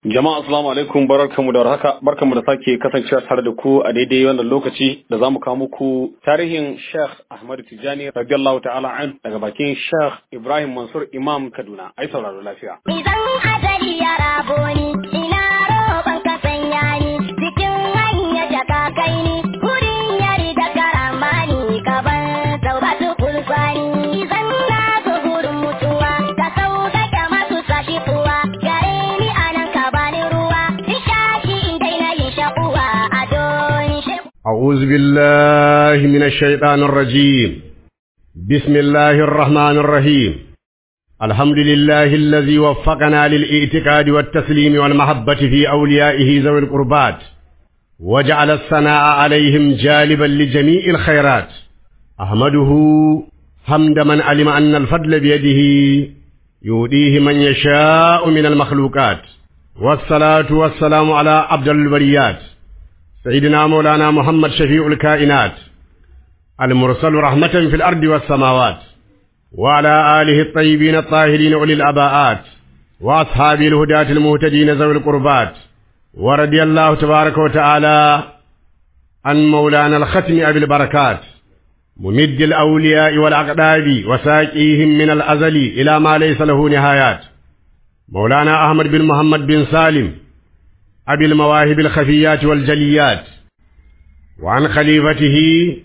Jama'a assalamu alaikum, barkanmu da warhaka, barkanmu da sake kasancewa tare da ku a daidai wannan lokaci da zamu kawo muku tarihin Sheikh Ahmad Tijani radiyallahu ta'ala an daga bakin Sheikh Ibrahim Mansur Imam Kaduna. Ai sauraro lafiya. Idan ajali ya rabo ni ina roƙon ka sanya ni cikin hanyar da ka kai ni wurin yari da karamani ka ban taubatu kulfani idan na zo gurin mutuwa ka sauƙaƙe masu sashi kuwa gare ni anan ka bani ruwa nishaɗi in daina yin shakuwa a don shi. أعوذ بالله من الشيطان الرجيم. بسم الله الرحمن الرحيم. الحمد لله الذي وفقنا للاعتقاد والتسليم والمحبة في أوليائه ذوي القربات وجعل الثناء عليهم جالبا لجميع الخيرات. أحمده حمد من علم أن الفضل بيده يؤديه من يشاء من المخلوقات، والصلاة والسلام على عبد البريات سيدنا مولانا محمد شفيع الكائنات المرسل رحمة في الأرض والسماوات، وعلى آله الطيبين الطاهرين أولي الأباءات وأصحاب الهداة المهتدين ذوي القربات. ورضي الله تبارك وتعالى عن مولانا الختم أبي البركات ممد الأولياء والأقداب وساقيهم من الأزل إلى ما ليس له نهايات، مولانا أحمد بن محمد بن سالم أبي المواهب الخفيات والجليات، وعن خليفته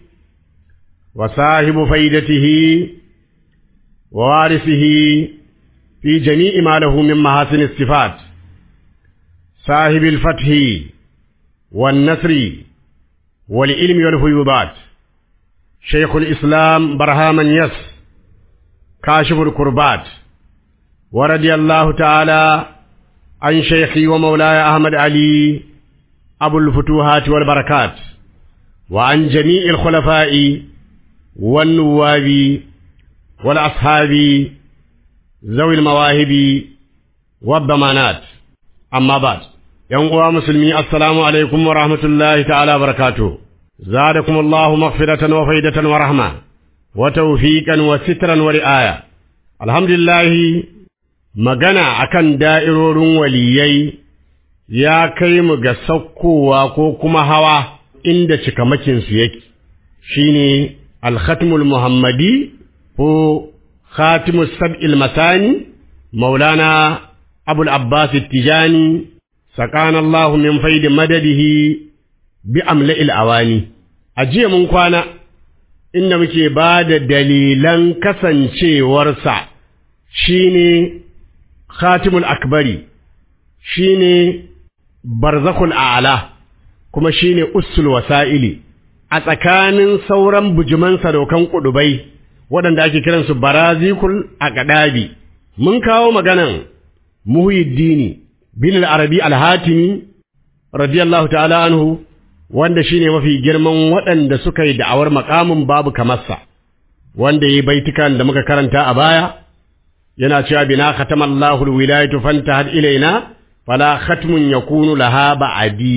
وصاحب فيدته ووارثه في جميع ما له من محاسن الصفات، صاحب الفتح والنصر والعلم والفيوضات، شيخ الإسلام برهام يس كاشف الكربات. ورضي الله تعالى عن شيخي ومولاي أحمد علي أبو الفتوحات والبركات، وعن جميع الخلفاء والنواب والأصحاب ذوي المواهب والضمانات. أما بعد، يا مسلمين، السلام عليكم ورحمة الله تعالى وبركاته. زادكم الله مغفرة وفيدة ورحمة وتوفيقا وسترا ورعاية. الحمد لله. magana akan da'irorin waliyai ya kai mu ga saukowa ko kuma hawa inda cikamakinsu yake, shine al-khatmul muhammadi ko khatimus sab'il masani maulana abul abbas tijani sakana Allah min faidi madadihi bi amla'il awani. Ajiya mun kwana inda muke ba da dalilan kasancewarsa shine khatimul akbari, shine barzakhul a'la, kuma shine ussul wasa'ili a tsakanin sauran bujuman sadaukan kudubai waɗanda ake kiransu barazikul aqdabi. Mun kawo maganan Muhyiddin bin al-Arabi al-Hatimi radiyallahu ta'ala anhu, wanda shine mafi girman waɗanda suka yi da'awar makamin babu kamarsa, wanda yayi baitukan da muka karanta a baya. yana cewa bina khatamallahu alwilayatu fantahad ilaina fala khatmun yakunu laha ba'di.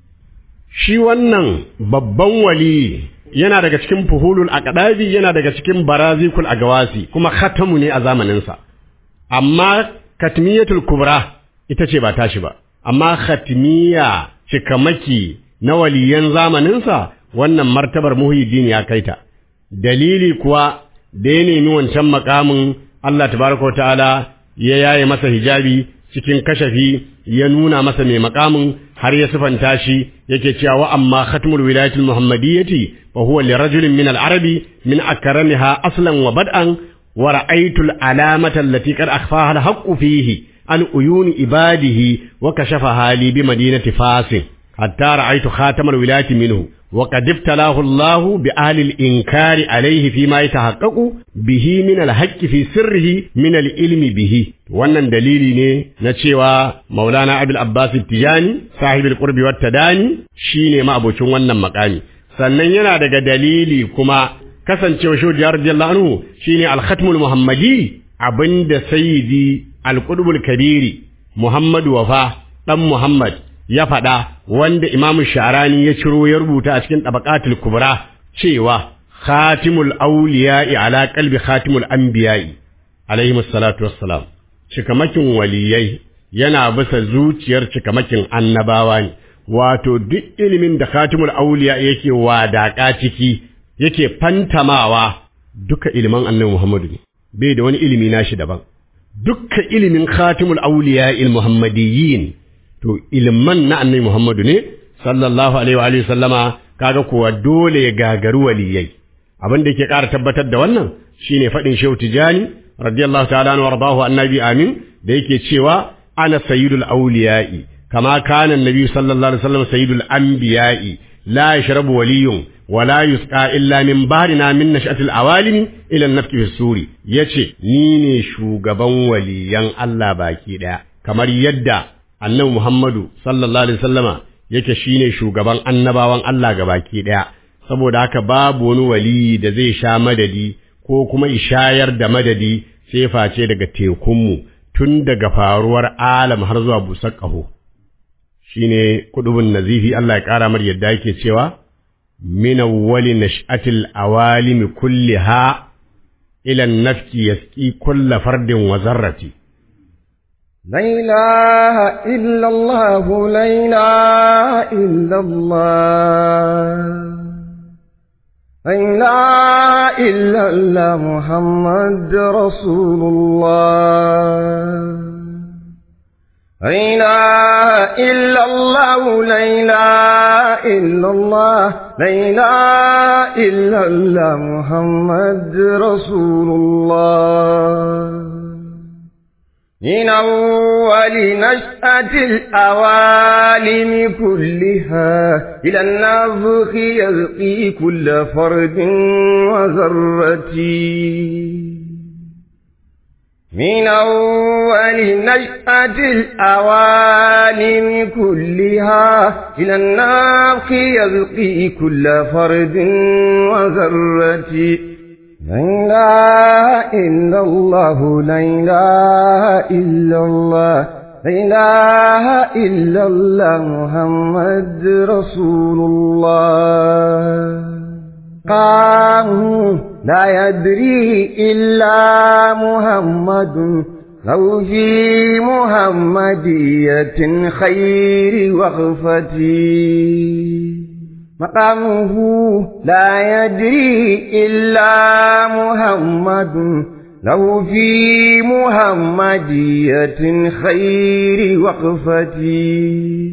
Shi wannan babban wali yana daga cikin fuhulul aqdabi, yana daga cikin barazikul agawasi, kuma khatamu ne a zamanin sa. Amma katmiyatul kubra ita ce ba tashi ba, amma khatmiya cikamaki na waliyan zamanin sa wannan martabar Muhyiddin ya kaita. Dalili kuwa da ya nemi wancan makamin Allah tabaraka ta'ala ya yaye masa hijabi cikin kashafi, ya nuna masa mai makamin har ya sifanta shi, yake cewa wa amma khatmul wilayatil muhammadiyyati fa huwa li rajulin min al-arabi min akramiha aslan wa bad'an wa ra'aytul alamata allati qad akhfaha al-haqqu fihi an uyuni ibadihi wa kashafaha li bi madinati fasin hatta ra'aytu khatamal wilayati minhu وقد ابتلاه الله بأهل الإنكار عليه فيما يتحقق به من الحق في سره من العلم به. wannan dalili ne na cewa Maulana Abul Abbas Tijani sahibul qurbi wat tadani shine ma abocin wannan makami. Sannan yana daga dalili kuma kasancewa Shehu radiyallahu anhu shine al-khatmul muhammadi, abinda sayyidi al-qutbul kabiri Muhammad Wafa dan Muhammad ya faɗa, wanda Imam Sharani ya ciro ya rubuta a cikin Tabaqatul Kubra cewa khatimul awliya'i ala qalbi khatimul anbiya'i alayhi salatu wassalam. Cikamakin waliyai yana bisa zuciyar cikamakin annabawa ne wato duk ilimin da khatimul auliya yake wadaka ciki yake fantamawa duka ilimin annabi Muhammadu ne bai da wani ilimi nashi daban duka ilimin khatimul auliya muhammadiyyin to ilman na annabi Muhammadu ne sallallahu alaihi wa alihi sallama kaga kuwa dole ya gagaru waliyai abin da yake ƙara tabbatar da wannan shine fadin Shehu Tijani radiyallahu ta'ala anhu wardahu annabi amin da yake cewa ana sayyidul awliya'i kama kana annabi sallallahu alaihi wasallam sayyidul anbiya'i la yashrabu waliyyun wa la yusqa illa min barina min nash'atil awalimi ila an-nafki fi suri yace ni ne shugaban waliyan Allah baki daya kamar yadda annabi Muhammadu sallallahu alaihi wasallama yake shine shugaban annabawan Allah gabaki daya saboda haka babu wani wali da zai sha madadi ko kuma ishayar da madadi sai face daga tekunmu tun daga faruwar alam har zuwa busar ƙaho shine kudubun nazifi Allah ya ƙara mar yadda yake cewa min awwali nash'atil awalim kulliha ila an-nafki yasqi kull fardin wa zarrati la ilaha illa Allah la ilaha illa Allah لا إله إلا الله محمد رسول الله لا إله إلا الله لا إله إلا الله لا إله إلا الله محمد رسول الله من أول نشأة الأوالم كلها إلى النفخ يلقي كل فرد وذرة من أول نشأة الأوالم كلها إلى النفخ يلقي كل فرد وذرة لا إله إلا الله لا إله إلا الله لا إله إلا الله محمد رسول الله قاموا لا يدري إلا محمد لو في محمدية خير وغفتي مقامه لا يدري إلا محمد له في محمدية خير وقفتي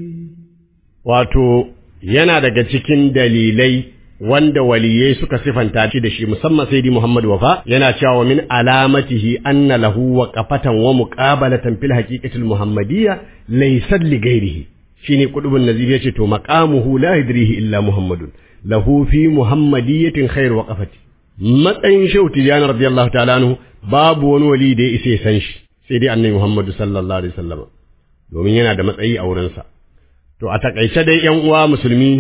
wato yana daga cikin dalilai wanda waliyai suka sifanta shi da shi musamman sayyidi Muhammad Wafa yana cewa min alamatihi anna lahu waqafatan wa muqabalatan fil haqiqatil muhammadiyya laysa li ghairihi shine kudubun nazir yace to maqamuhu la yadrihi illa muhammadun lahu fi muhammadiyatin khair waqafati matsayin Shehu Tijani radiyallahu ta'ala anhu babu wani wali da ya isa san shi sai dai annabi Muhammadu sallallahu alaihi wasallam domin yana da matsayi a wurin sa to a takaice dai ƴan uwa musulmi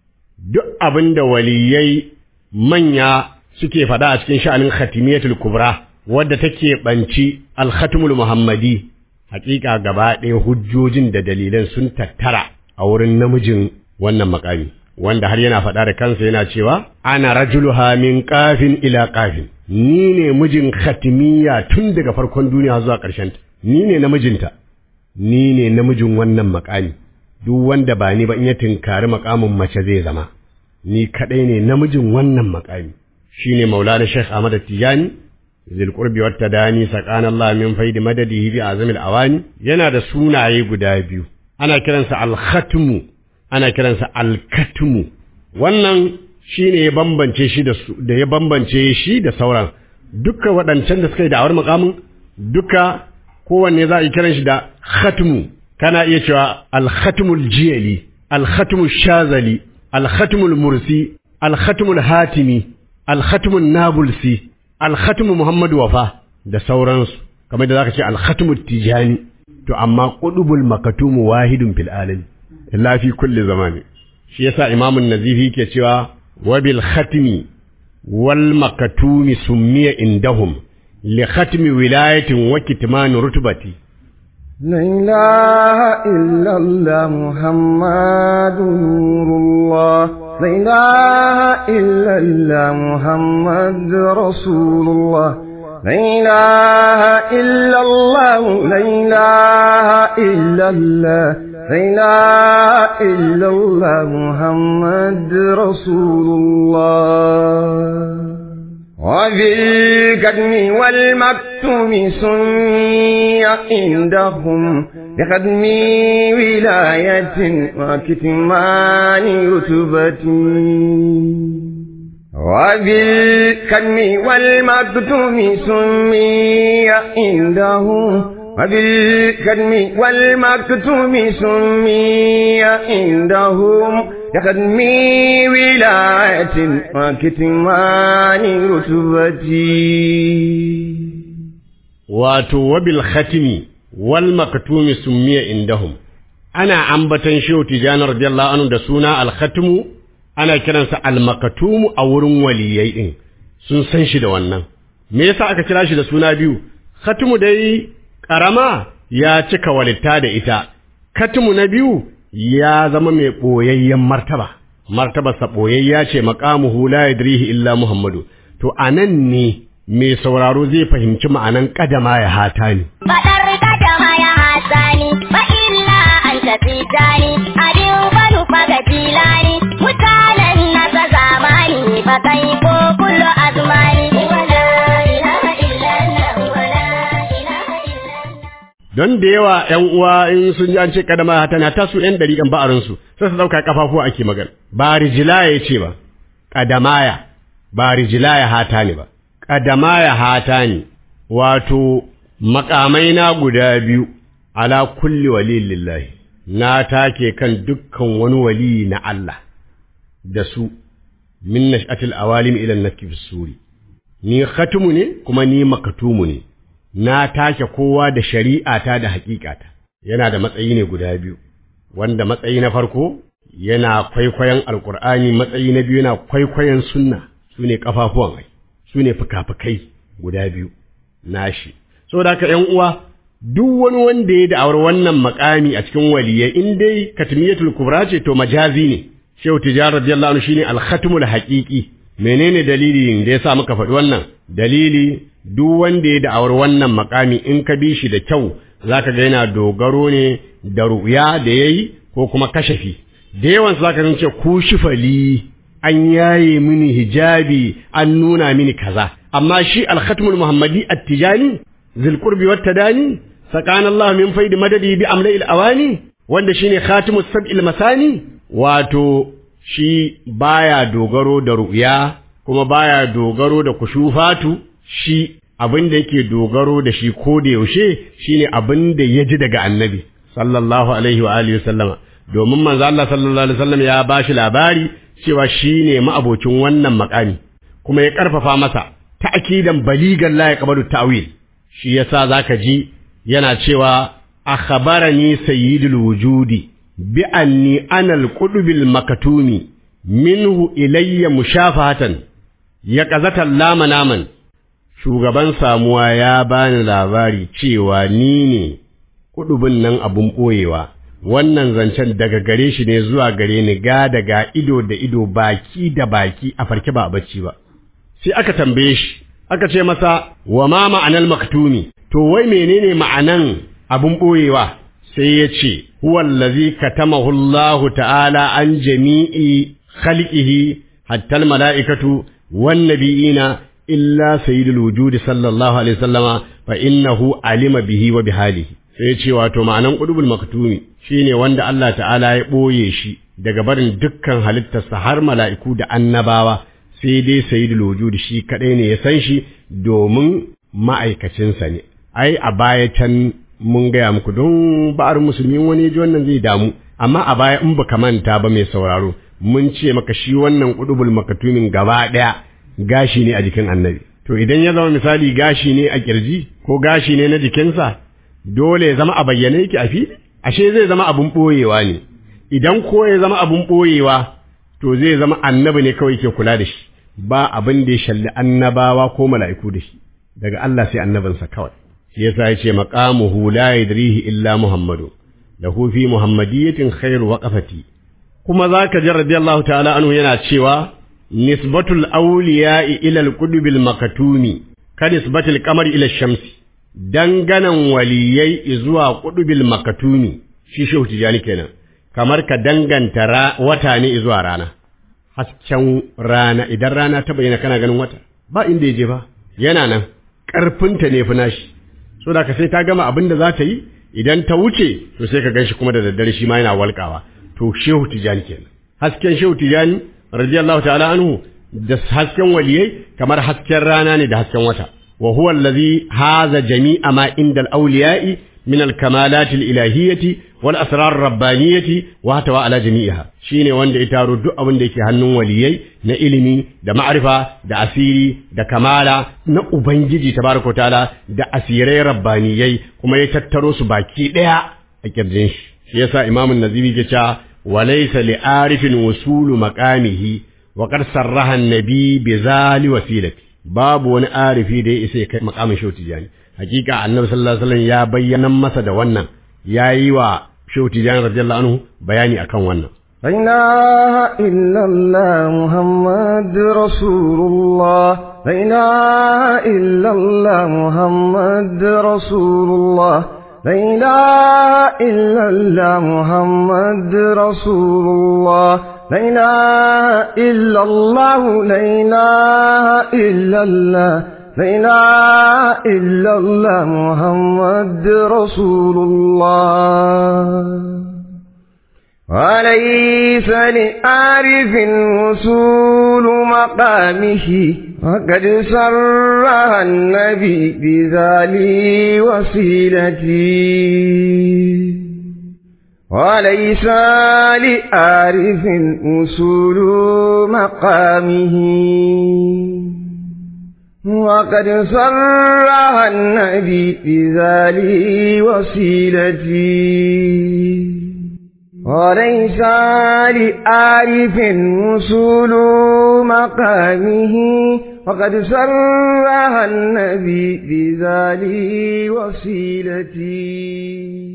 duk abinda waliyai manya suke fada a cikin sha'anin khatimiyatul kubra wadda take banci al-khatmul muhammadi hakika gaba ɗaya hujjojin da dalilan sun tattara a wurin namijin wannan makami wanda har yana faɗa da kansa yana cewa ana rajuluha min qafin ila qafin ni ne mijin khatimiya tun daga farkon duniya zuwa ƙarshen ta ni ne namijinta ni ne namijin wannan makami duk wanda ba ni ba in ya tinkari makamin mace zai zama ni kadai ne namijin wannan makami shine maulana Sheikh Ahmad Tijani zil qurbi wat tadani sakana Allah min faidi madadihi bi azamil awani yana da sunaye guda biyu ana kiransa al-khatmu ana kiransa al-katmu wannan shine ya bambance shi da ya bambance shi da sauran duka waɗancan da suka yi da'awar makamin duka kowanne za a yi kiran shi da khatmu kana iya cewa al-khatmul jiyali al-khatmul shazali al-khatmul mursi al-khatmul hatimi al-khatmul nabulsi al-khatmu Muhammad Wafa da sauransu kamar da zaka ce al-khatmu Tijani to amma qudubul makatumu wahidun fil alamin illa fi kulli zamani shi yasa imamun nazifi ke cewa wa bil khatmi wal makatumi summiya indahum li khatmi wilayatin wa kitman rutbati لا إله إلا الله محمد نور الله لا إله إلا الله محمد رسول الله لا إله إلا الله لا إله إلا الله لا إله إلا الله محمد رسول الله وبالكتم والمكتوم سمي عندهم بختم ولاية وكتمان رتبة وبالكتم والمكتوم سمي عندهم وبالكتم والمكتوم سمي عندهم بختم ولاية وكتمان رتبة wato wabil khatimi wal maktumi summiya indahum ana ambatan shehu tijani radiyallahu anhu da suna al khatimu ana kiransa al maktumu a wurin waliyai din sun san shi da wannan me yasa aka kira shi da suna biyu khatimu dai karama ya cika walitta da ita khatimu na biyu ya zama mai boyayyen martaba sa boyayya ce maqamuhu la yadrihi illa muhammadu to anan ne mai sauraro zai fahimci ma'anan kadama ya hatani. Faɗar kadama ya hatani, ba illa an tafi tani, abin banu faga jilani, mutanen nasa zamani, ba kai ko kullu azmani. Wala ilaha illallah, wala ilaha illallah. Don da yawa ‘yan uwa in sun ji an ce kadama ya hatani, ta su ‘yan ɗariƙan ba'arinsu, sai su ɗauka ƙafafuwa ake magana. Ba rijilaya ya ce ba, kadamaya, ba rijilaya hatani ba. Ƙadama ya hata ne, wato, makamai na guda biyu, ala kulli wali lillahi, na take kan dukkan wani wali na Allah, da su, min nash'atil awalim ila nafki suri. Ni khatumu ne, kuma ni makatumu ne, na take kowa da shari'ata da haƙiƙata, yana da matsayi ne guda biyu, wanda matsayi na farko yana kwaikwayon Alƙur'ani, matsayi na biyu yana kwaikwayon sunna, su ne ƙafafuwan ai. Su ne fuka-fukai guda biyu nashi. Saboda haka ‘yan uwa, duk wani wanda ya da'awar wannan makami a cikin waliyai in dai katmiyatul kubra ce to majazi ne. Shehu Tijani radiyallahu anhu shine al-khatmul haqiqi. Menene dalilin da yasa muka faɗi wannan? Dalili duk wanda ya da'awar wannan makami in ka bi shi da kyau zaka ga yana dogaro ne da ru'ya da yayi ko kuma kashafi. Da yawan zaka ga ce ku shifali an yaye mini hijabi an nuna mini kaza amma shi al-khatmul muhammadi at-tijani zil qurbi wat tadani sakana Allah min faidi madadi bi amla'il awani wanda shine khatimus sab'il masani wato shi baya dogaro da ru'ya kuma baya dogaro da kushufatu shi abinda yake dogaro da shi ko da yaushe shine abinda ya ji daga annabi sallallahu alaihi wa alihi wasallama domin manzo Allah sallallahu alaihi wasallam ya bashi labari cewa shi ne ma'abocin wannan makami kuma ya ƙarfafa masa ta'kidan baligan la yaqbalu ta'wil shi yasa zaka ji yana cewa akhbarani sayyidul wujudi bi anni ana al-qudbil makatumi minhu ilayya mushafahatan ya qazata lama naman shugaban samuwa ya bani labari cewa ni ne kudubin nan abun boyewa wannan zancen daga gare shi ne zuwa gare ni ga daga ido da ido baki da baki a farke ba a bacci ba sai aka tambaye shi aka ce masa wa ma ma'anal maktumi to wai menene ma'anan abun boyewa sai ya ce huwa allazi katamahu Allah ta'ala an jami'i khalqihi hatta al mala'ikatu wan nabiyina illa sayyidul wujudi sallallahu alaihi wasallama fa innahu alima bihi wa bihalihi sai ce wato ma'anan qudubul maktumi shine wanda Allah ta'ala ya boye shi daga barin dukkan halittarsa har mala'iku da annabawa sai dai sayyidul wujudi shi kadai ne ya san shi domin ma'aikacinsa ne ai a baya can mun gaya muku don ba'ar musulmi wani ji wannan zai damu amma a baya in baka manta ba mai sauraro mun ce maka shi wannan qudubul maktumin gaba daya gashi ne a jikin annabi to idan ya zama misali gashi ne a kirji ko gashi ne na jikinsa dole ya zama a bayyane yake a fili ashe zai zama abun boyewa ne idan ko ya zama abun boyewa to zai zama annabi ne kawai ke kula da shi ba abin da ya shalli annabawa ko mala'iku da shi daga Allah sai annabinsa kawai shi yasa yace maqamuhu la yadrihi illa muhammadu lahu fi muhammadiyatin khairu waqafati kuma zaka ji radiyallahu ta'ala anhu yana cewa nisbatul awliya'i ila al-qudbil makatumi kanisbatil qamari ila shamsi danganan waliyai zuwa qudubil makatumi shi shehu tijani kenan kamar ka danganta wata ne zuwa rana hasken rana idan rana ta bayyana kana ganin wata ba inda yaje ba yana nan karfinta ne fi nashi so da ka sai ta gama abin da za ta yi idan ta wuce to sai ka ganshi kuma da daddare shi ma yana walƙawa to shehu tijani kenan hasken shehu tijani radiyallahu ta'ala anhu da hasken waliyai kamar hasken rana ne da hasken wata wa huwa allazi haza jami'a ma inda al-awliya'i min al-kamalat al-ilahiyyati wal asrar ar-rabbaniyyati wa tawa ala jami'iha shine wanda ya taro duk abin da yake hannun waliyai na ilimi da ma'rifa da asiri da kamala na ubangiji tabaraka ta'ala da asirai rabbaniyai kuma ya tattaro su baki daya a kirjin shi yasa imamu an-nazibi ke cewa walaysa li'arifin wusulu maqamihi wa qad sarraha an-nabi bi zali wasilati babu wani arifi da ya isa kai maqamin shehu tijani hakika annabi sallallahu alaihi wasallam ya bayyana masa da wannan yayi wa shehu tijani radiyallahu anhu bayani akan wannan لا إله إلا الله محمد رسول الله لا إله إلا الله محمد رسول الله لا إله إلا الله محمد رسول الله لا إله إلا الله لا إله إلا الله لا إله إلا الله محمد رسول الله وليس لعارف وصول مقامه وقد سرها النبي بذلي وسيلتي وليس لعارف وصول مقامه وقد سرها النبي بذلي وسيلتي وليس لعارف وصول مقامه وقد سرها النبي بذلي وسيلتي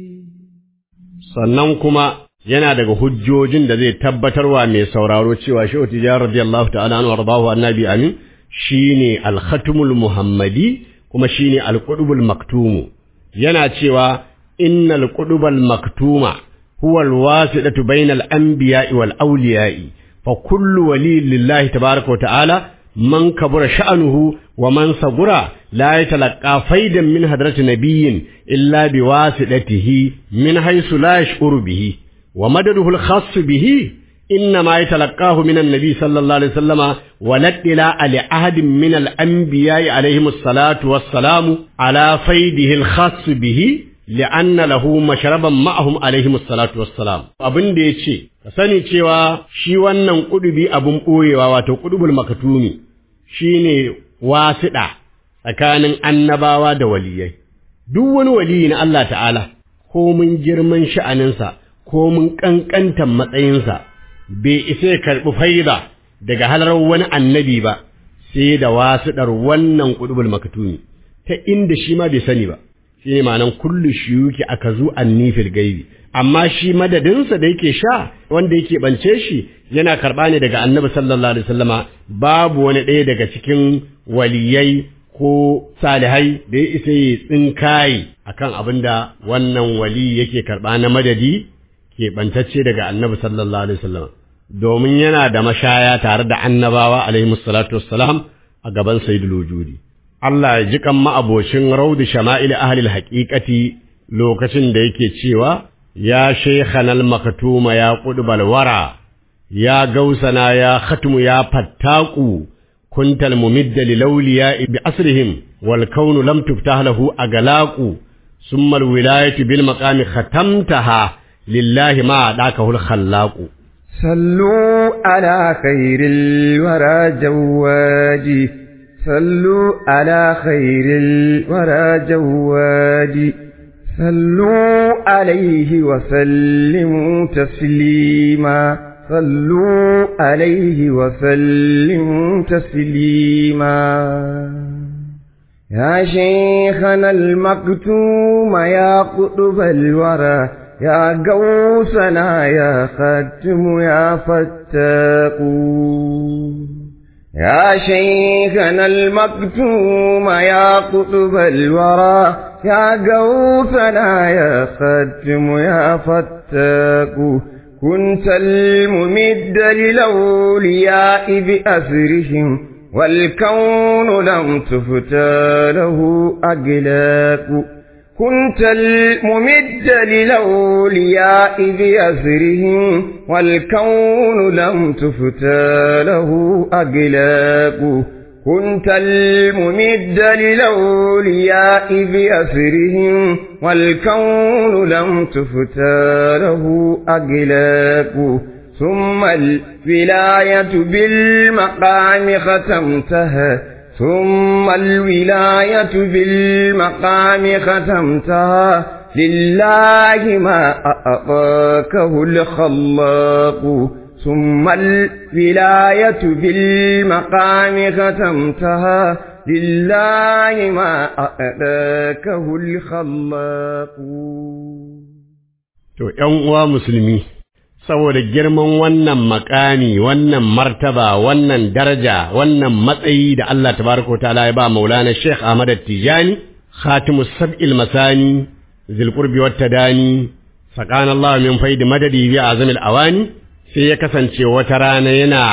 sannan kuma yana daga hujjojin da zai tabbatarwa mai sauraro cewa shehu tijani radiyallahu ta'ala anhu warḍahu annabi amin shine al-khatmul muhammadi kuma shine al-qutbul maktum yana cewa innal qutbal maktuma هو الواسطة بين الأنبياء والأولياء فكل ولي لله تبارك وتعالى من كبر شأنه ومن صغر لا يتلقى فيدا من حضرة نبي إلا بواسطته من حيث لا يشعر به ومدده الخاص به إنما يتلقاه من النبي صلى الله عليه وسلم ولا اطلاع لأحد من الأنبياء عليهم الصلاة والسلام على فيده الخاص به لأن له مشربا معهم عليهم الصلاة والسلام abin da yace ka sani cewa shi wannan kudubi abun boyewa wato kudubul makatumi shine wasiɗa tsakanin annabawa da waliyai duk wani waliyi na Allah ta'ala ko mun girman sha'aninsa ko mun kankantan matsayinsa bai isa ya karbi faida daga halarar wani annabi ba sai da wasiɗar wannan kudubul makatumi ta inda shi ma bai sani ba shine ma'anan kullu shuyuki akazu annifil gaibi amma shi madadinsa da yake sha wanda yake bance shi yana karba ne daga annabi sallallahu alaihi wasallama babu wani ɗaya daga cikin waliyai ko salihai da ya isa yi tsinkai akan abinda wannan wali yake karba na madadi ke bantacce daga annabi sallallahu alaihi wasallama domin yana da mashaya tare da annabawa alaihi salatu wassalam a gaban sayyidul wujudi Allah ya ji kan ma'abocin raudu shama'il ahlil haqiqati lokacin da yake cewa ya shaykhanal maktuma ya qudbal wara ya gausana ya khatmu ya fattaqu kuntal mumidda lilawliya bi asrihim wal kaunu lam tuftah lahu aglaqu summa al wilayatu bil maqami khatamtaha lillahi ma adakahul khallaqu صلوا على خير الورى جوادي صلوا على خير الورى جوادي صلوا عليه وسلموا تسليما صلوا عليه وسلموا تسليما يا شيخنا المكتوم يا قطب الورى يا غوثنا يا ختم يا فتاق يا شيخنا المكتوم يا قطب الورى يا غوثنا يا ختم يا فتاك كنت الممد للأولياء بأسرهم والكون لم تفتى له أقلاك كنت الممد للأولياء بأسرهم والكون لم تفتى له أقلاك كنت الممد للأولياء بأسرهم والكون لم تفتى له أقلاك ثم الولاية بالمقام ختمتها ثم الولاية بالمقام ختمتها لله ما أعطاكه الخلاق ثم الولاية بالمقام ختمتها لله ما أعطاكه الخلاق. To ’yan uwa musulmi, saboda girman wannan makami, wannan martaba, wannan daraja, wannan matsayi da Allah tabaraka ta'ala ya ba Maulana Sheikh Ahmad Tijani, Khatimus Sab'il Masani, Zil Qurbi wat Tadani, sakana Allah min faidi madadi bi azamil awani, sai ya kasance wata rana yana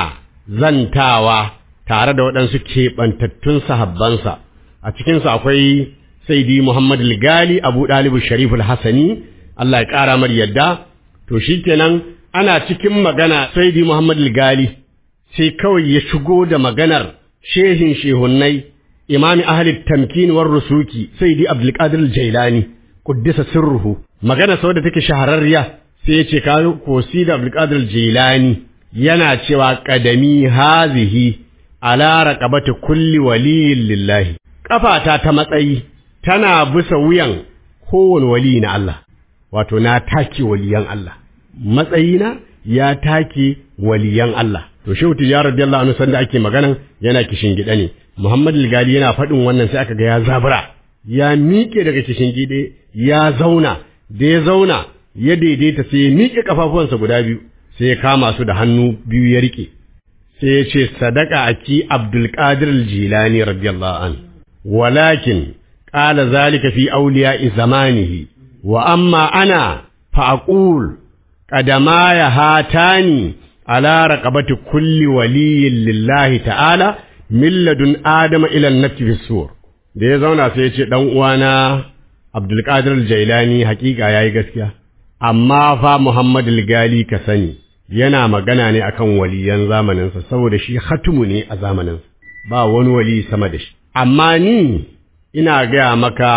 zantawa tare da waɗansu keɓantattun sahabbansa. A cikinsu akwai Sayyidi Muhammad al-Gali Abu Dalib Sharif al-Hasani, Allah ya ƙara mar yadda. To shikenan ana cikin magana Sayyidi Muhammad al-Gali sai kawai ya shigo da maganar shehin shehunnai imami ahli tamkin war rusuki Sayyidi Abdul Qadir al-Jailani quddisa sirruhu, magana sau da take shahararriya. sai ya ce kawo kosi da Abdul Qadir al-Jilani yana cewa qadami hazihi ala raqabati kulli waliyyin lillahi, kafata ta matsayi tana bisa wuyan kowane wali na Allah, wato na take waliyan Allah, matsayina ya take waliyan Allah. To shehu Tijani radiyallahu anhu sanda ake maganan yana kishin gida ne, Muhammad al-Gali yana faɗin wannan sai aka ga ya zabura, ya miƙe daga kishin gide, ya zauna, da ya zauna ya daidaita sai ya miƙe kafafuwansa guda biyu, sai ya kama su da hannu biyu ya rike, sai ya ce sadaka aki Abdul Qadir al-Jilani radiyallahu anhu, walakin qala zalika fi awliya'i zamanihi wa amma ana fa aqul qadamaya hatani ala raqabati kulli waliyyin lillahi ta'ala min ladun adama ila an-nafsi bis-sur. Da ya zauna sai ya ce dan uwana Abdul Qadir al-Jailani hakika yayi gaskiya, amma fa Muhammad al-Gali ka sani yana magana ne akan waliyan zamaninsa saboda shi khatumu ne a zamaninsa, ba wani wali sama da shi. Amma ni ina gaya maka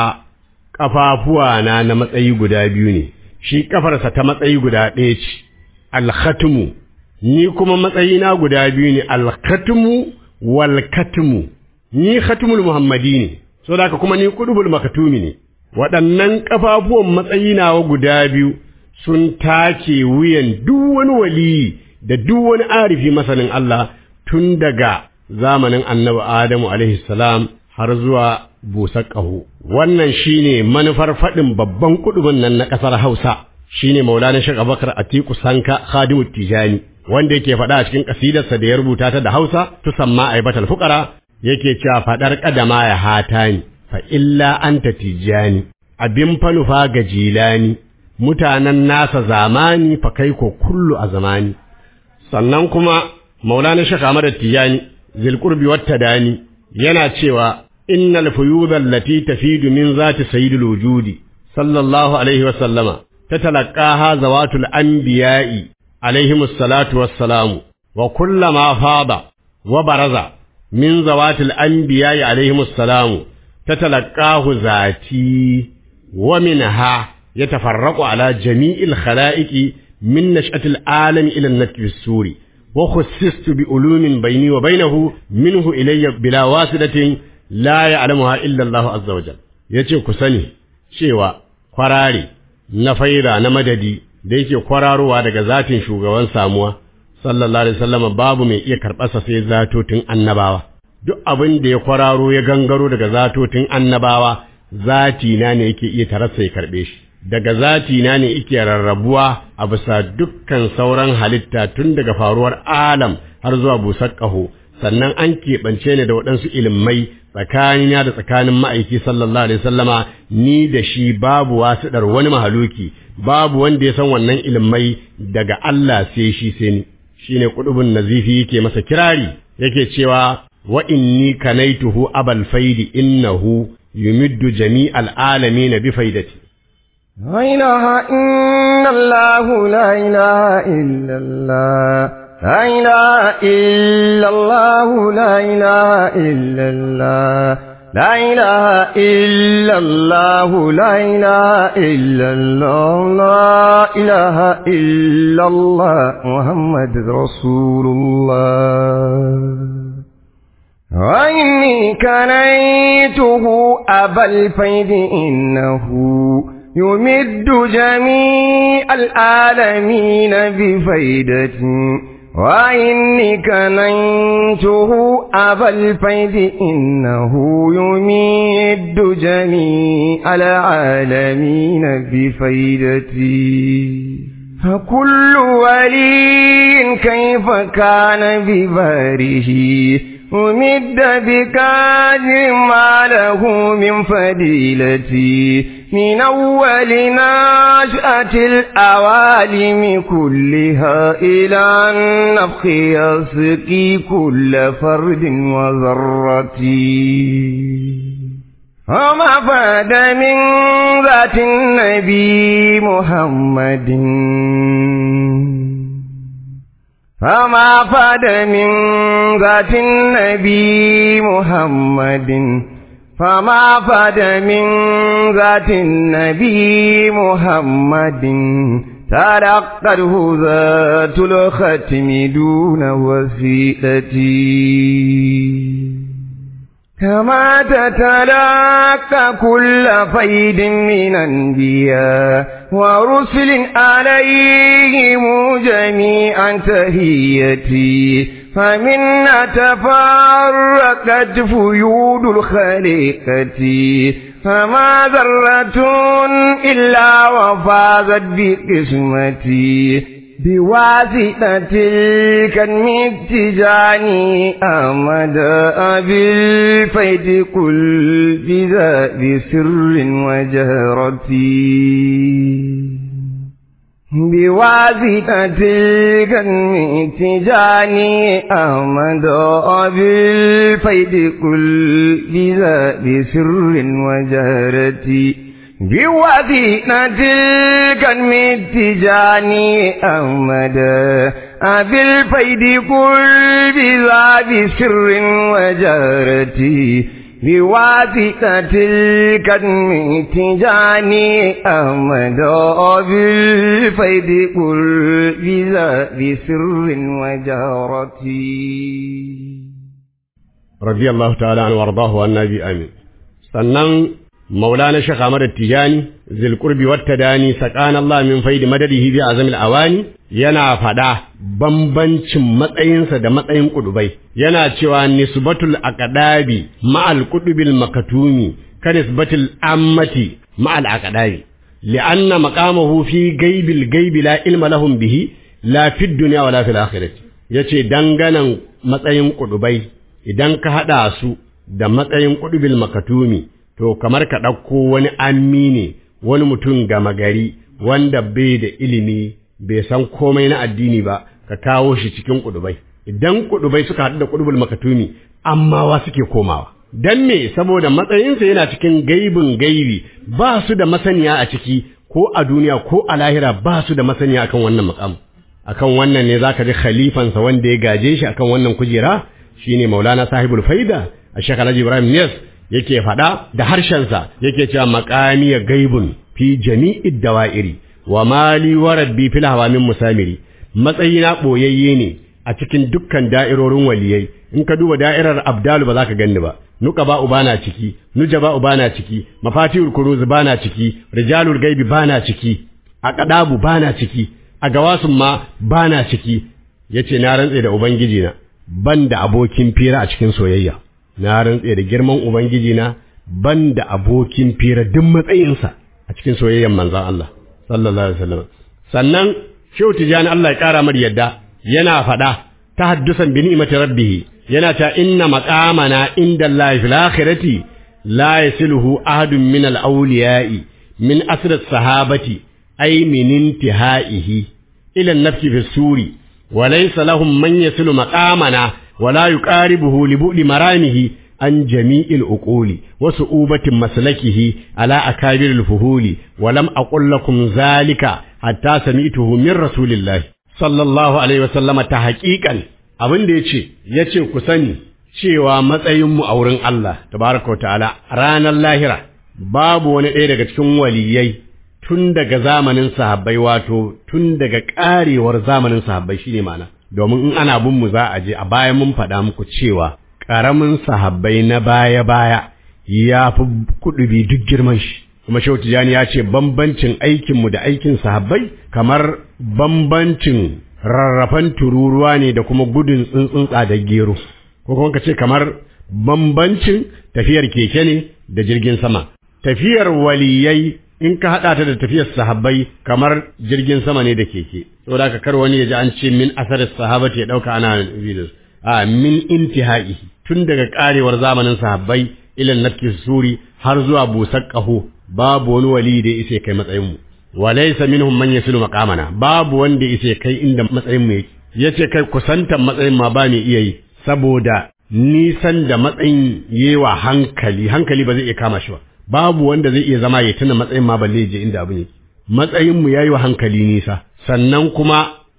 kafafuwa na matsayi guda biyu ne, shi kafarsa ta matsayi guda ɗaya ce, al-khatumu, ni kuma matsayina guda biyu ne, al-khatumu wal katumu. Ni khatumul muhammadi ne, so da kuma ni qudubul makatumi ne. Waɗannan kafafuwan matsayi nawa guda biyu sun take wuyan duk wani wali da duk wani arifi masanin Allah tun daga zamanin Annabi Adamu alaihi salam har zuwa busar ƙaho. Wannan shine manufar faɗin babban kudubin nan na ƙasar Hausa, shine Maulana Sheikh Abubakar Atiku Sanka Khadimut Tijani, wanda yake faɗa a cikin kasidarsa da ya rubuta ta da Hausa, tusamma aibatal fuqara, yake cewa faɗar kadama ya hatani fa illa anta Tijani, abin fanufa ga Jilani, mutanen nasa zamani fa kai ko kullu a zamani. Sannan kuma Maulana Sheikh Ahmad Tijani Zil Qurbi wat Tadani yana cewa innal fuyudha allati tafidu min zati sayyidil wujudi sallallahu alaihi wa sallama tatalaqaha zawatul anbiya'i alaihimus salatu wassalamu wa kullama fada wa baraza min zawatil anbiya'i alaihimus salamu tatalaqahu zati wa minha yatafarraqu ala jami'il khalaiqi min nash'atil alami ila an-natfi as-suri wa khussistu bi ulumin bayni wa baynahu minhu ilayya bila wasidatin la ya'lamuha illa Allah azza wa jalla. Yace ku sani cewa kwarare na faida na madadi da yake kwararowa daga zatin shugaban samuwa sallallahu alaihi wasallam babu mai iya karɓarsa sai zatotin annabawa. Duk abin da ya kwararo ya gangaro daga zatotin annabawa, zati na ne yake iya tarasa ya karɓe shi. Daga zati na ne yake rarrabuwa a bisa dukkan sauran halitta tun daga faruwar alam har zuwa busar ƙaho, sannan an keɓance ni da waɗansu ilimai tsakanina da tsakanin ma'aiki sallallahu alaihi wasallama ni da shi babu wasuɗar wani mahaluki babu wanda ya san wannan ilimai daga Allah sai shi sai ni shine qudubun nazifi yake masa kirari yake cewa wa inni kanaituhu abal faidi innahu yumiddu jami'al alamin bi faidati la ilaha illallah la ilaha illallah la ilaha illallah la ilaha illallah la ilaha illallah la ilaha illallah la ilaha illallah muhammadur rasulullah وإني كنيته أبا الفيد إنه يمد جميع العالمين بفيدتي وإني كنيته أبا الفيد إنه يمد جميع العالمين بفيدتي فكل ولي كيف كان بباره أمد بكاجر ما له من فضيلتي من أول نشأة الأوالم كلها إلى النفخ يسقي كل فرد وذرتي وما فاد من ذات النبي محمد فما فاد من ذات النبي محمد فما فاد من ذات النبي محمد تلقته ذات الختم دون وسيلتي كما تتلقى كل فيد من أنبياء ورسل عليهم جميعا تهيتي فمنا تفرقت فيود الخليقة فما ذرة إلا وفازت بقسمتي بواسطة الكلم التجاني أمد بالفيد كل بذا بسر وجهرتي بواسطة الكلم التجاني أمد بالفيد كل بذا بسر وجهرتي بواسطة الكلم التجاني أمد بالفيد كل بذا بسر وجهرتي بواسطة الكلم التجاني أمد بالفيد كل بذا بسر وجهرتي رضي الله تعالى عنه وارضاه والنبي آمين sannan مولانا شيخ أحمد التجاني ذي القرب والتداني سقانا الله من فيد مدده بعزم الأواني yana faɗa bambancin matsayinsa da matsayin kudubai yana cewa nisbatul aqdabi ma'al kudubil makatumi ka nisbatul ammati ma'al aqdabi li'anna maqamahu fi gaibil gaibi la ilma lahum bihi la fid dunya wala fil akhirati yace danganan matsayin kudubai idan ka hada su da matsayin kudubil makatumi to kamar ka dauko wani ammi ne wani mutum gama gari wanda bai da ilimi bai san komai na addini ba ka kawo shi cikin kudubai idan kudubai suka haɗu da kudubul makatumi amma wa suke komawa dan me saboda matsayinsa yana cikin gaibin gaibi ba su da masaniya a ciki ko a duniya ko a lahira ba su da masaniya akan wannan maqam akan wannan ne zaka ji khalifansa wanda ya gaje shi akan wannan kujera shine Maulana Sahibul Faida Sheikh Alhaji Ibrahim Niass yake faɗa da harshensa yake cewa maqami gaibun fi jami'id dawa'iri wa mali wa rabbi fil hawamin musamiri matsayina boyayye ne a cikin dukkan da'irorin waliyai in ka duba da'irar abdalu ba za ka ganni ba nuqaba bana ciki nujaba bana ciki mafatihul kuruz bana ciki rijalul gaibi bana ciki aqdabu bana ciki agawasun ma bana ciki yace na rantse da ubangiji na banda abokin fira a cikin soyayya na rantse da girman ubangiji na banda abokin fira duk matsayinsa a cikin soyayyan manzon Allah sallallahu alaihi wasallam sannan Shehu Tijani Allah ya kara mar yadda yana faɗa tahaddusan bi ni'mati rabbih yana ta inna maqamana inda Allah fil akhirati la yasiluhu ahadun min al-awliya'i min asr as-sahabati ay min intihaihi ila an-nafsi fi suri wa laysa lahum man yasilu maqamana wa la yuqaribuhu li bu'li maramihi an jami'il uquli wa su'ubatin maslakihi ala akabiril fuhuli wa lam aqul lakum zalika hatta sami'tuhu min rasulillahi sallallahu alaihi wasallama ta haƙiƙan abin da yace ku sani cewa matsayinmu a wurin Allah tabaraka wa ta'ala ranar lahira babu wani ɗaya daga cikin waliyai tun daga zamanin sahabbai wato tun daga ƙarewar zamanin sahabbai shine ma'ana domin in ana bin mu za a je a baya mun faɗa muku cewa ƙaramin sahabbai na baya ya fi kuɗubi duk girman shi kuma Shehu Tijani ya ce bambancin aikinmu da aikin sahabbai kamar bambancin rarrafan tururuwa ne da kuma gudun tsuntsun tsadar gero ko kuma ka ce kamar bambancin tafiyar keke ne da jirgin sama tafiyar waliyai in ka haɗa ta da tafiyar sahabbai kamar jirgin sama ne da keke saboda haka kar wani ya ji an ce min asarar sahabati ya ɗauka ana video min intihai tun daga karewar zamanin sahabbai ilan nafki suri har zuwa busar ƙaho babu wani wali da ya kai matsayin mu walaysa minhum man yasilu maqamana babu wanda ya kai inda matsayin mu yake yace kai kusantan matsayin ma ba ne iya yi saboda nisan da matsayin yewa hankali ba zai iya kama shi ba babu wanda zai iya zama ya tuna matsayin ma balle je inda abin yake matsayin mu yayi wa hankali nisa sannan kuma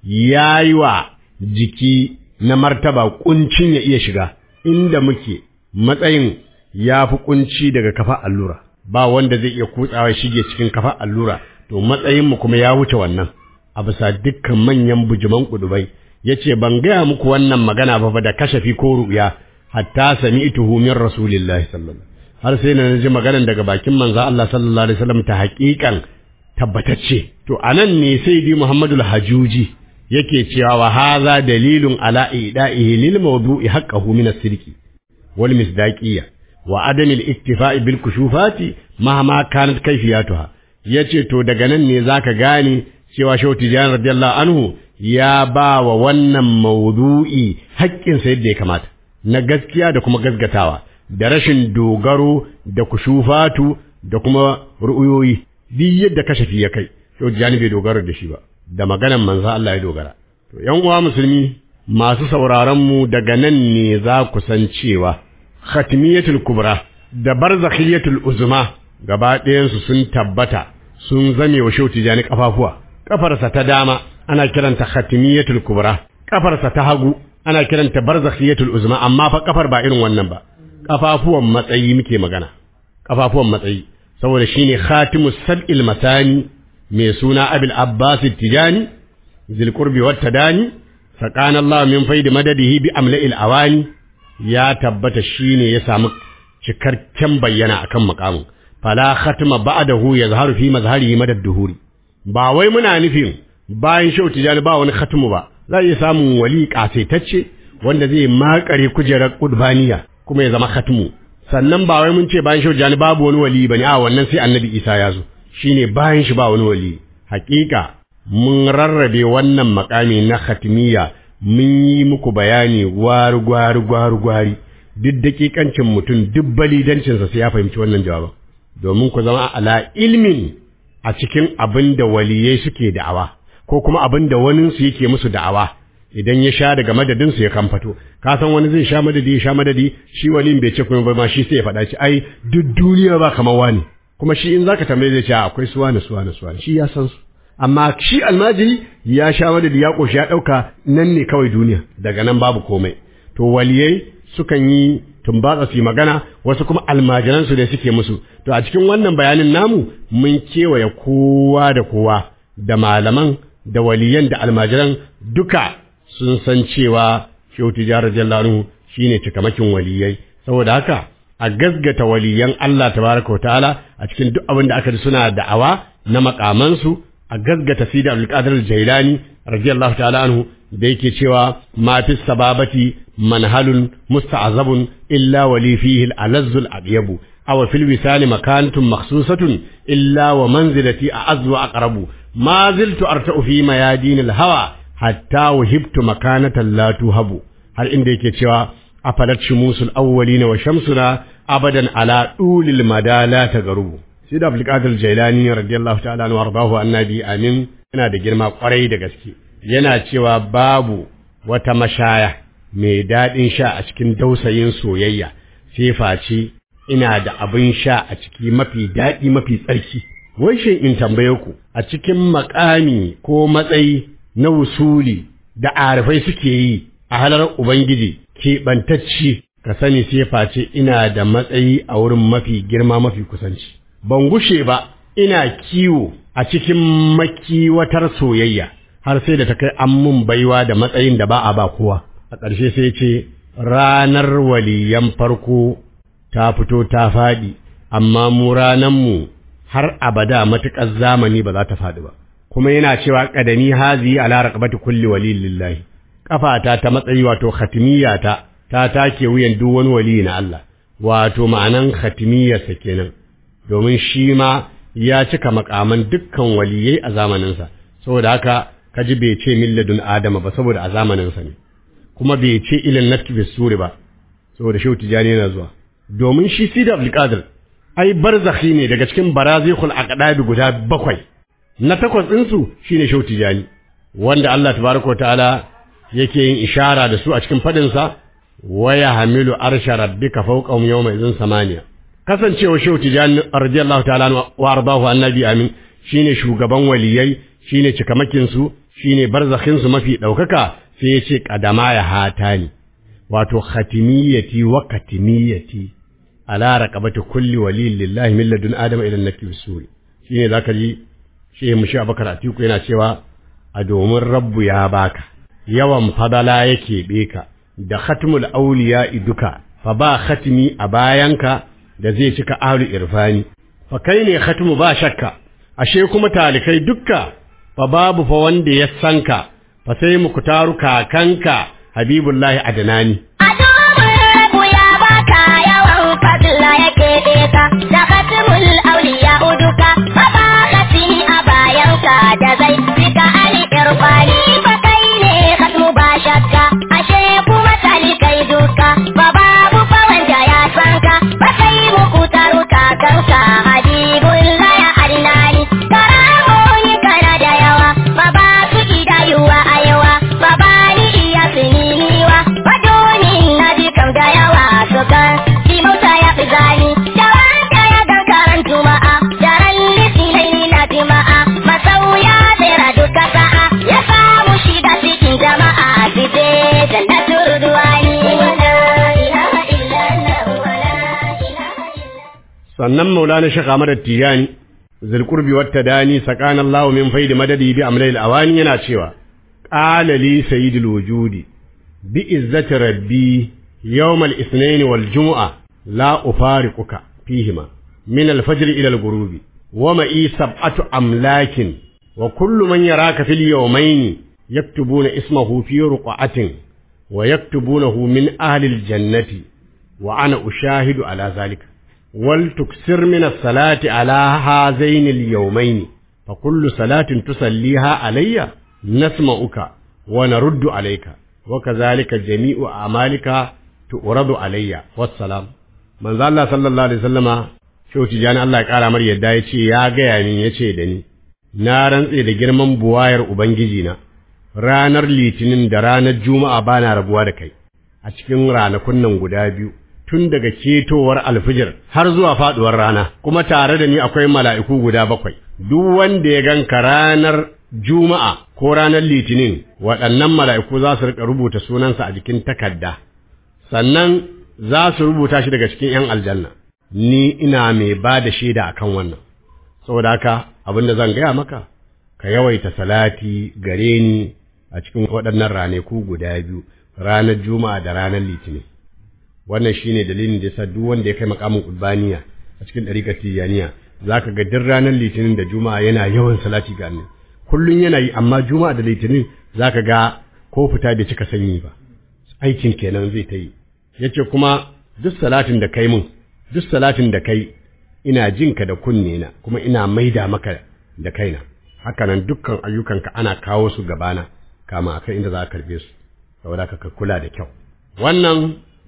yayi wa jiki na martaba kuncin ya iya shiga inda muke matsayin ya fi kunci daga kafa allura ba wanda zai iya kutsawa shige cikin kafa allura to matsayin mu kuma ya wuce wannan a bisa dukkan manyan bujuman kudubai yace ban gaya muku wannan magana ba da kashafi ko ru'ya hatta sami'tuhu min rasulillahi sallallahu har sai na ji maganan daga bakin manzo Allah sallallahu alaihi wasallam ta haƙiƙan tabbatacce to anan ne sai di Muhammadul Hajuji yake cewa wa hadha dalilun ala ida'ihi lil mawdu'i haqqahu min as-sidqi wal misdaqiyya wa adam al-iktifa'i bil kushufati mahma kanat kayfiyatuha yace to daga nan ne zaka gane cewa Shehu Tijani radiyallahu anhu ya ba wa wannan mawdu'i haƙƙin sa yadda ya kamata na gaskiya da kuma gaskatawa da rashin dogaro da kushufatu da kuma ru'uyoyi duk yadda kashafi ya kai Shehu Tijani bai dogara da shi ba da maganan manzo Allah ya dogara to yan uwa musulmi masu sauraron mu daga nan ne za ku san cewa khatmiyatul kubra da barzakhiyatul uzma gaba ɗayan su sun tabbata sun zame wa Shehu Tijani kafafuwa kafarsa ta dama ana kiranta khatmiyatul kubra kafarsa ta hagu ana kiranta barzakhiyatul uzma amma fa kafar ba irin wannan ba kafafuwan matsayi muke magana kafafuwan matsayi saboda shine khatimus sab'il masani mai suna Abil Abbas Tijani zil qurbi wat tadani sakana Allah min faidi madadihi bi amla'il awani ya tabbata shine ya samu cikakken bayyana akan makamin fala khatma ba'dahu yazharu fi mazharihi madad duhuri ba wai muna nufin bayan Shehu Tijani ba wani khatmu ba za iya samun wali kasaitacce wanda zai makare kujerar qudbaniya kuma ya zama khatmu sannan ba wai mun ce bayan Shehu Tijani babu wani wali bane a wannan sai Annabi Isa ya zo shine bayan shi ba wani wali hakika mun rarrabe wannan makami na khatmiya mun yi muku bayani gwari duk dakikancin mutum duk balidancin sa sai ya fahimci wannan jawabin domin ku zama ala ilmin a cikin abin da waliyai suke da'awa ko kuma abin da wani su yake musu da'awa idan ya sha daga madadin su ya kamfato ka san wani zai sha madadi shi walin bai ce kuma ba ma shi sai ya faɗa ci ai duk duniya ba kamar wani kuma shi in zaka tambaye zai ce akwai suwana shi ya san su amma shi almajiri ya sha madadi ya koshi ya dauka nan ne kawai duniya daga nan babu komai to waliyai sukan yi tumbatsa su magana wasu kuma almajiran su da suke musu to a cikin wannan bayanin namu mun kewaye kowa da kowa da malaman da waliyan da almajiran duka sun san cewa Shehu Tijani radiyallahu anhu shine cikamakin waliyai saboda haka a gasgata waliyan Allah tabaraka wa ta'ala a cikin duk abin da aka ji suna da'awa na makamansu a gasgata Sidi Abdul Qadir al-Jailani radiyallahu ta'ala anhu da yake cewa ma fi sababati manhalun musta'azabun illa wali fihi al-alazz al-abyabu aw fil wisali makanatun makhsusatun illa wa manzilati a'azzu wa aqrabu ma ziltu arta'u fi mayadin al-hawa hatta uhibtu makanatan la tuhabu har inda yake cewa afalat shumusul awwalina wa shamsuna abadan ala dulil madala tagarubu sai da Abdul Qadir Jailani radiyallahu ta'ala anhu wardahu annabi amin yana da girma kwarai da gaske yana cewa babu wata mashaya mai dadin sha a cikin dausayin soyayya sai face ina da abin sha a ciki mafi dadi mafi tsarki wai shin in tambaye ku a cikin makami ko matsayi na wusuli da arifai suke yi a halar ubangiji keɓantacci ka sani sai face ina da matsayi a wurin mafi girma mafi kusanci ban gushe ba ina kiwo a cikin makiwatar soyayya har sai da ta kai an mun baiwa da matsayin da ba a ba kowa a ƙarshe sai ce ranar waliyan farko ta fito ta faɗi amma mu rananmu har abada matuƙar zamani ba za ta faɗi ba kuma yana cewa ƙadami hazi ala raqabati kulli wali lillahi kafata ta matsayi wato khatimiyata ta take wuyan duk wani wali na Allah wato ma'anan khatimiyarsa kenan domin shi ma ya cika makaman dukkan waliyai a zamaninsa saboda haka kaji bai ce milladun adama ba saboda a zamaninsa ne kuma bai ce ilin natbi suri ba saboda shehu tijani yana zuwa domin shi Sidi Abdul Qadir ai barzakhi ne daga cikin barazikhul aqdab guda 7 na 8 din su shine shehu tijani wanda Allah tabaaraka wa ta'ala yake yin ishara da su a cikin fadin sa wa yahmilu arsha rabbika fawqahum yawma idhin samaniya kasancewa shehu tijani radiyallahu ta'ala wa ardahu annabi amin shine shugaban waliyai shine cikamakin su shine barzakhin su mafi daukaka sai ya ce qadama ya hatani wato khatimiyati wa katimiyati ala raqabati kulli wali lillahi min ladun adama ila an-nakbi bisuri shine zaka ji shehu mushi Abubakar Atiku yana cewa a domin rabbu ya baka yawan fadala yake beka da khatmul awliya duka fa ba khatmi a bayanka da zai cika ahlu irfani fa kai ne khatmu ba shakka ashe kuma talikai dukka fa babu fa wanda ya sanka fa sai mu kutaru kakanka habibullahi adnani da khatmul awliya duka fa ba khatmi a bayanka da zai cika ahlu irfani fa kai ne khatmu ba shakka ashe kuma talikai dukka fa babu fa wanda ya sanka fa kai mu kutaru kakanka habibullahi adnani karamoni kana da yawa fa ba su idayuwa ayawa fa ba ni iya siniwa fa domin nabi kam da yawa so kan shi mota ya fi zani da wanda ya ga karan juma'a daren litinin na juma'a masauya tsira duka sa'a ya samu shiga cikin jama'a fice jannatul ridwani sannan maulana Sheikh Ahmad Tijani zulqurbi wat tadani sakana Allah min faidi madadi bi amlayil awani yana cewa qala li sayyidul wujudi bi izzati rabbi yawm al-ithnain wal jum'a la ufariquka fihima min al-fajr ila al-ghurubi wa ma'i sab'atu amlakin wa kullu man yaraka fil yawmayn yaktubuna ismahu fi ruqatin wa yaktubunahu min ahli al-jannati wa ana ushahidu ala zalika ولتكسر من الصلاة على هذين اليومين فكل صلاة تصليها علي نسمعك ونرد عليك وكذلك جميع أعمالك تؤرد علي والسلام من ذا الله صلى الله عليه وسلم شو تجاني الله قال أمر يدعي يا غياني يشي دني نارن إذا جرمان بواير أبنجينا ranar litinin da ranar juma'a bana rabuwa da kai a cikin ranakun guda biyu tun daga ketowar alfijir har zuwa faduwar rana kuma tare da ni akwai mala'iku guda 7 duk wanda ya ganka ranar juma'a ko ranar litinin waɗannan mala'iku za su rika rubuta sunansa a jikin takarda sannan za su rubuta shi daga cikin yan aljanna ni ina mai ba da shaida akan wannan saboda haka abinda zan gaya maka ka yawaita salati gare ni a cikin waɗannan ranaku guda biyu ranar juma'a da ranar litinin wannan shine dalilin da yasa duk wanda ya kai makamin qurbaniya a cikin dariƙar tijaniya zaka ga duk ranar litinin da juma'a yana yawan salati ga annabi kullun yana yi amma juma'a da litinin zaka ga ko fita bai cika sanyi ba aikin kenan zai ta yi yace kuma duk salatin da kai mun duk salatin da kai ina jinka da kunne na kuma ina maida maka da kaina haka nan dukkan ayyukanka ana kawo su gabana kama akai inda za ka karbe su saboda ka kula da kyau wannan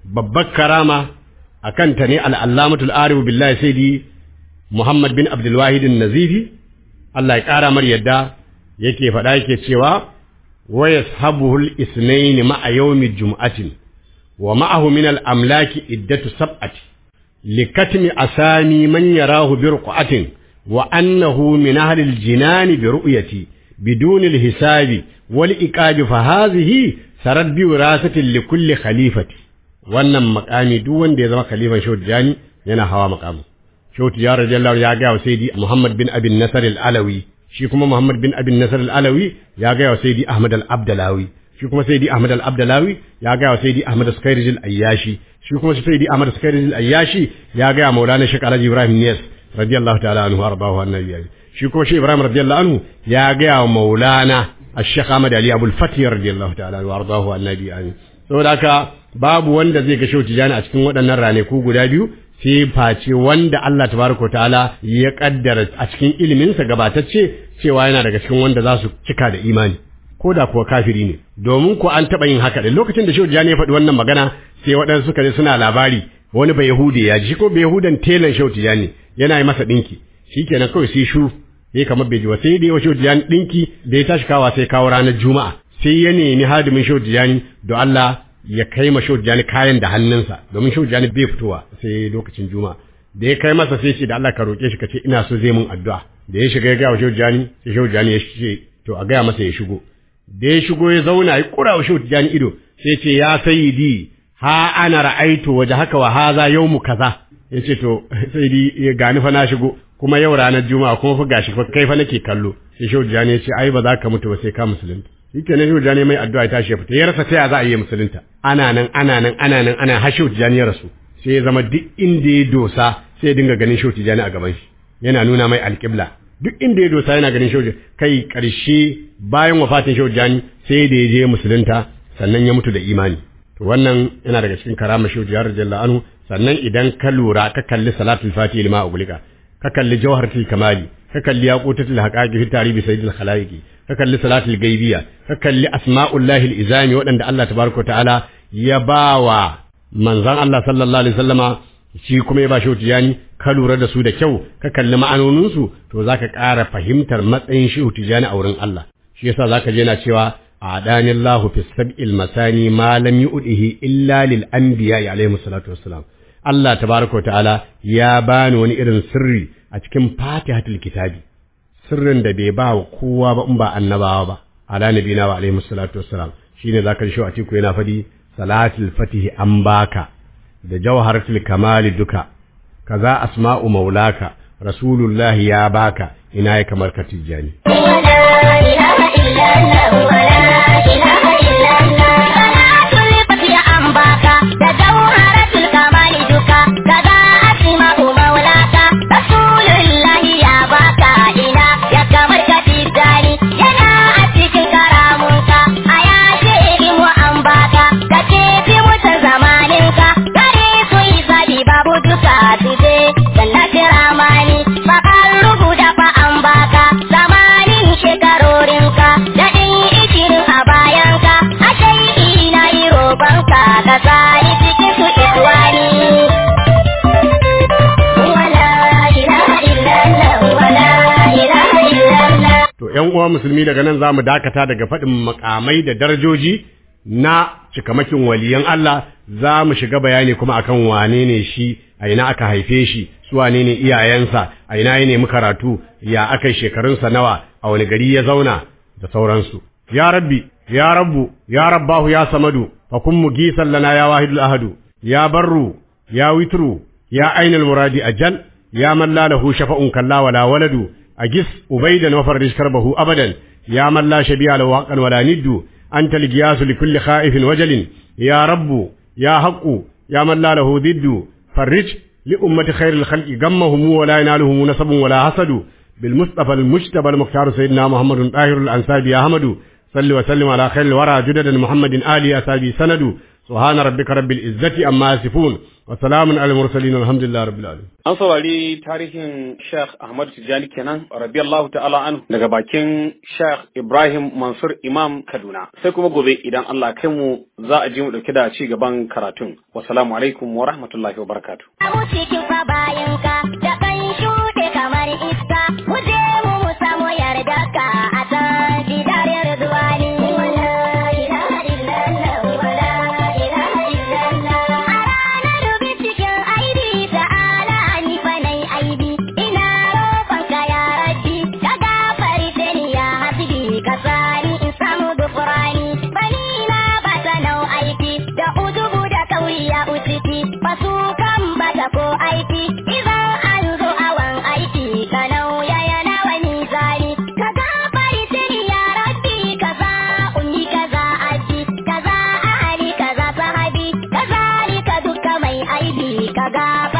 babbar karama akan ta ne al-allamatul arif billahi sayyidi Muhammad bin Abdul Wahid an-Nazifi Allah ya kara mar yadda yake faɗa yake cewa wa yashabuhu al-ithnayn ma'a yawmi jum'atin wa ma'ahu min al-amlaki iddatu sab'ati likatmi asami man yarahu bi ruqatin wa annahu min ahli al-jinan bi ru'yati bidun al-hisabi wal iqabi fa hadhihi sarat bi wirasatin li kulli khalifati wannan makami duk wanda ya zama khalifan Shehu Tijani yana hawa makamu Shehu Tijani radiyallahu ya ga wa Sayyidi Muhammad bin Abi Nasr al-Alawi shi kuma Muhammad bin Abi Nasr al-Alawi ya ga wa Sayyidi Ahmad al-Abdalawi shi kuma Sayyidi Ahmad al-Abdalawi ya ga wa Sayyidi Ahmad Sukairij al-Ayyashi shi kuma Sayyidi Ahmad Sukairij al-Ayyashi ya ga Maulana Sheikh Alhaji Ibrahim Niyas radiyallahu ta'ala anhu arbahu annabi shi kuma Sheikh Ibrahim radiyallahu anhu ya ga wa Maulana Sheikh Ahmad Ali Abul Fatih radiyallahu ta'ala anhu arbahu annabi saboda haka babu wanda zai ga Shehu Tijani a cikin waɗannan ranaku guda biyu sai face wanda Allah tabaraka ta'ala ya kaddara a cikin iliminsa gabatacce cewa yana daga cikin wanda za su cika da imani ko da kuwa kafiri ne domin ko an taɓa yin haka da lokacin da Shehu Tijani ya faɗi wannan magana sai waɗansu suka je suna labari wani bai Yahudi ya ji ko bai Yahudan telan Shehu Tijani yana yi masa ɗinki shikenan kawai sai shu sai kamar bai ji wa sai dai Shehu Tijani ɗinki da ya tashi kawa sai kawo ranar Juma'a sai ya nemi hadimin Shehu Tijani don Allah ya kai ma Shehu Tijani kayan da hannunsa domin Shehu Tijani bai fitowa sai lokacin Juma'a da ya kai masa sai ce da Allah ka roke shi ka ce ina so zai mun addu'a da ya shiga ya ga Shehu Tijani sai Shehu Tijani ya ce to a gaya masa ya shigo da ya shigo ya zauna ya kura wa Shehu Tijani ido sai ce ya sayyidi ha ana ra'aitu waje haka wa haza yawmu kaza yace to sayyidi ya gani fa na shigo kuma yau ranar Juma'a kuma fa gashi fa kai fa nake kallo sai Shehu Tijani ya ce ai ba za ka mutu ba sai ka musulunta shike ne Shehu Tijani mai addu'a ya tashi ya fita ya rasa ta za a yi musulunta ana har Shehu Tijani ya rasu sai ya zama duk inda ya dosa sai ya dinga ganin Shehu Tijani a gaban shi yana nuna mai alƙibla duk inda ya dosa yana ganin Shehu kai ƙarshe bayan wafatin Shehu Tijani sai da ya je musulunta sannan ya mutu da imani to wannan yana daga cikin karamar Shehu Tijani radiyallahu anhu sannan idan ka lura ka kalli salatul fatihi lima ugulika ka kalli jawharatul kamali ka kalli yaqutatul haqaqi fi taribi sayyidil khalaiqi ka kalli salatul gaibiya ka kalli asma'ullahi al-izami waɗanda Allah tabaraka ta'ala ya bawa manzon Allah sallallahu alaihi wasallama shi kuma ya ba Shehu Tijani ka lura da su da kyau ka kalli ma'anonin su to zaka ƙara fahimtar matsayin Shehu Tijani a wurin Allah shi yasa zaka je na cewa adani Allahu fi sab'il masani ma lam yu'dihi illa lil anbiya alaihi salatu wassalam Allah tabaraka ta'ala ya bani wani irin sirri a cikin Fatihatul Kitabi sirrin da bai ba wa kowa ba in ba annabawa ba ala nabina wa alaihi salatu wassalam shine zaka shi a tiku yana fadi salatul fatihi an baka da jawharatul kamali duka kaza asma'u maulaka rasulullahi ya baka ina ya kamar ka Tijani ‘Yan uwa musulmi daga nan za mu dakata daga faɗin makamai da darajoji na cikamakin waliyan Allah za mu shiga bayani kuma akan wane ne shi a ina aka haife shi su wane ne iyayensa a ina ya nemi karatu ya aka shekarunsa nawa a wani gari ya zauna da sauransu ya rabbi ya rabbu ya rabbahu ya samadu fa kun mugisan lana ya wahidul ahadu ya barru ya witru ya ainul muradi ajal ya man la lahu shafa'un kalla wala waladu أجس أبيدا وفرج كربه أبدا يا من لا شبيه له حقا ولا ند أنت القياس لكل خائف وجل يا رب يا حق يا من لا له ضد فرج لأمة خير الخلق غمهم ولا ينالهم نسب ولا حسد بالمصطفى المجتبى المختار سيدنا محمد طاهر الأنسابي يا أحمد صل وسلم على خير الورى جدد محمد آل أسابي سند subhana rabbika rabbil izzati amma yasifun wa salamun alal mursalin alhamdulillahi rabbil alamin. An saurari tarihin Sheikh Ahmad Tijani kenan radiyallahu ta'ala anhu daga bakin Sheikh Ibrahim Mansur Imam Kaduna. Sai kuma gobe idan Allah kai mu za a ji mu dauke da ci gaban karatun. Wassalamu alaikum wa rahmatullahi wa barakatuh. Abu cikin fa bayanka da kan shuɗe kamar iska, mu je mu samu yarda ka a san gidar Ridwani. Kaga